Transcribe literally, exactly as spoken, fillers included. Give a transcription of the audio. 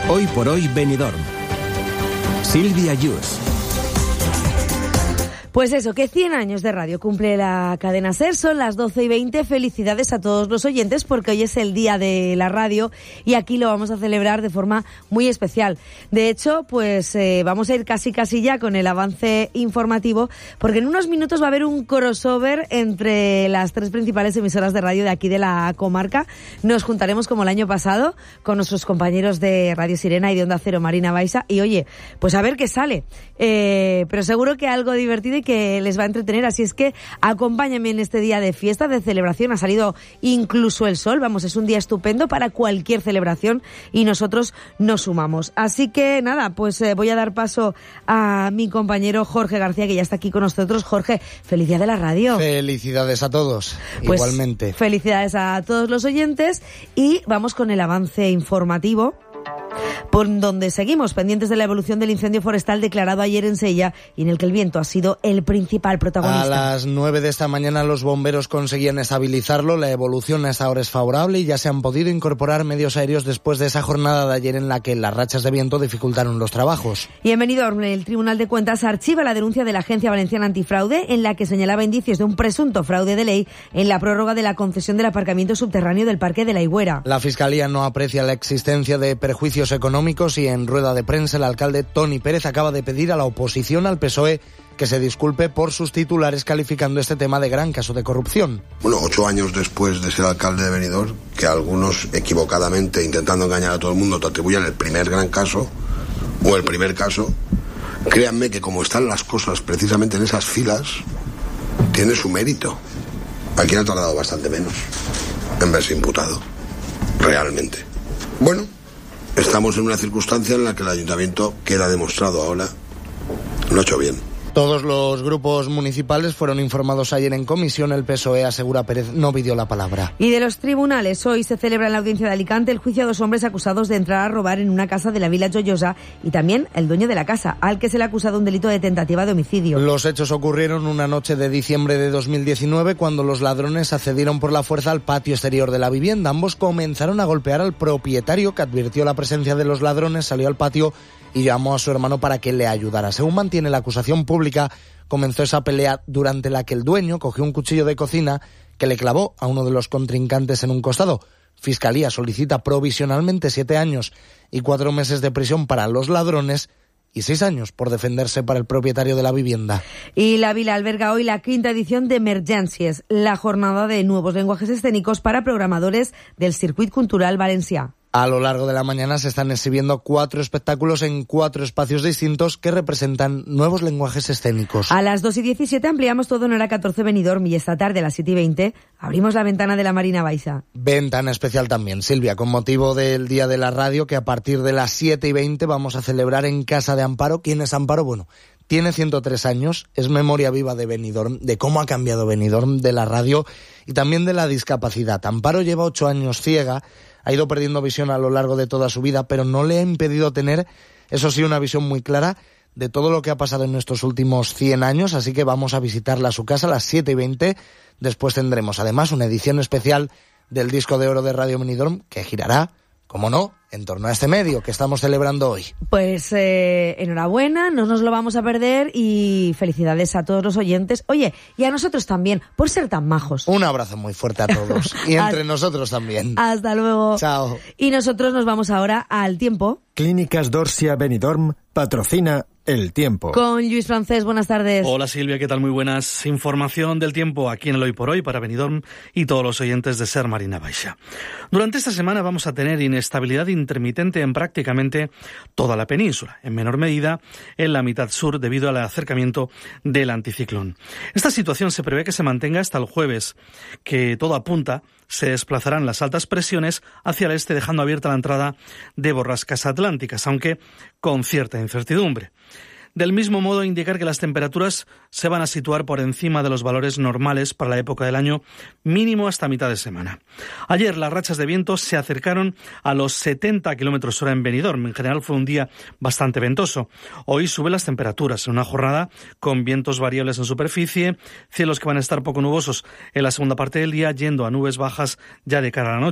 Hoy por hoy Benidorm. Silvia Yus. Pues eso, que cien años de radio cumple la cadena SER, son las doce y veinte. Felicidades a todos los oyentes porque hoy es el día de la radio y aquí lo vamos a celebrar de forma muy especial. De hecho, pues eh, vamos a ir casi casi ya con el avance informativo porque en unos minutos va a haber un crossover entre las tres principales emisoras de radio de aquí de la comarca. Nos juntaremos como el año pasado con nuestros compañeros de Radio Sirena y de Onda Cero, Marina Baixa, y oye, pues a ver qué sale. Eh, pero seguro que algo divertido y que les va a entretener, así es que acompáñame en este día de fiesta, de celebración. Ha salido incluso el sol, vamos, es un día estupendo para cualquier celebración y nosotros nos sumamos. Así que nada, pues eh, voy a dar paso a mi compañero Jorge García, que ya está aquí con nosotros. Jorge, feliz día de la radio. Felicidades a todos, pues, igualmente. Felicidades a todos los oyentes y vamos con el avance informativo, por donde seguimos pendientes de la evolución del incendio forestal declarado ayer en Sella y en el que el viento ha sido el principal protagonista. A las nueve de esta mañana los bomberos conseguían estabilizarlo, la evolución hasta ahora es favorable y ya se han podido incorporar medios aéreos después de esa jornada de ayer en la que las rachas de viento dificultaron los trabajos. Y en Benidorm, el Tribunal de Cuentas archiva la denuncia de la Agencia Valenciana Antifraude en la que señalaba indicios de un presunto fraude de ley en la prórroga de la concesión del aparcamiento subterráneo del Parque de la Higuera. La Fiscalía no aprecia la existencia de perjuicios económicos y en rueda de prensa el alcalde Toni Pérez acaba de pedir a la oposición al P S O E que se disculpe por sus titulares calificando este tema de gran caso de corrupción. Bueno, ocho años después de ser alcalde de Benidorm, que algunos equivocadamente intentando engañar a todo el mundo te atribuyan el primer gran caso o el primer caso, créanme que como están las cosas precisamente en esas filas, tiene su mérito. Aquí ha tardado bastante menos en verse imputado, realmente. Bueno, estamos en una circunstancia en la que el ayuntamiento queda demostrado ahora lo ha hecho bien. Todos los grupos municipales fueron informados ayer en comisión. El P S O E, asegura Pérez, no pidió la palabra. Y de los tribunales, hoy se celebra en la audiencia de Alicante el juicio a dos hombres acusados de entrar a robar en una casa de la Vila Joyosa y también el dueño de la casa, al que se le ha acusado un delito de tentativa de homicidio. Los hechos ocurrieron una noche de diciembre de dos mil diecinueve cuando los ladrones accedieron por la fuerza al patio exterior de la vivienda. Ambos comenzaron a golpear al propietario, que advirtió la presencia de los ladrones, salió al patio y llamó a su hermano para que le ayudara. Según mantiene la acusación pública, comenzó esa pelea durante la que el dueño cogió un cuchillo de cocina que le clavó a uno de los contrincantes en un costado. Fiscalía solicita provisionalmente siete años y cuatro meses de prisión para los ladrones y seis años por defenderse para el propietario de la vivienda. Y la Vila alberga hoy la quinta edición de Emergències, la jornada de nuevos lenguajes escénicos para programadores del Circuit Cultural Valencià. A lo largo de la mañana se están exhibiendo cuatro espectáculos en cuatro espacios distintos que representan nuevos lenguajes escénicos. A las dos y diecisiete ampliamos todo en hora catorce Benidorm y esta tarde a las siete y veinte abrimos la ventana de la Marina Baixa. Ventana especial también, Silvia, con motivo del Día de la Radio que a partir de las siete y veinte vamos a celebrar en Casa de Amparo. ¿Quién es Amparo? Bueno, tiene ciento tres años, es memoria viva de Benidorm, de cómo ha cambiado Benidorm, de la radio y también de la discapacidad. Amparo lleva ocho años ciega, ha ido perdiendo visión a lo largo de toda su vida, pero no le ha impedido tener, eso sí, una visión muy clara de todo lo que ha pasado en estos últimos cien años, así que vamos a visitarla a su casa a las siete y veinte. Después tendremos además una edición especial del Disco de Oro de Radio Benidorm que girará, como no, en torno a este medio que estamos celebrando hoy. Pues eh, enhorabuena, no nos lo vamos a perder y felicidades a todos los oyentes. Oye, y a nosotros también, por ser tan majos. Un abrazo muy fuerte a todos y entre nosotros también. Hasta luego. Chao. Y nosotros nos vamos ahora al tiempo. Clínicas Dorsia Benidorm patrocina El Tiempo. Con Luis Francés, buenas tardes. Hola Silvia, ¿qué tal? Muy buenas. Información del tiempo aquí en el Hoy por Hoy para Benidorm y todos los oyentes de SER Marina Baixa. Durante esta semana vamos a tener inestabilidad intermitente en prácticamente toda la península, en menor medida en la mitad sur debido al acercamiento del anticiclón. Esta situación se prevé que se mantenga hasta el jueves, que todo apunta se desplazarán las altas presiones hacia el este, dejando abierta la entrada de borrascas atlánticas, aunque con cierta incertidumbre. Del mismo modo, indicar que las temperaturas se van a situar por encima de los valores normales para la época del año, mínimo hasta mitad de semana. Ayer las rachas de viento se acercaron a los setenta kilómetros hora en Benidorm. En general fue un día bastante ventoso. Hoy suben las temperaturas en una jornada con vientos variables en superficie, cielos que van a estar poco nubosos en la segunda parte del día, yendo a nubes bajas ya de cara a la noche.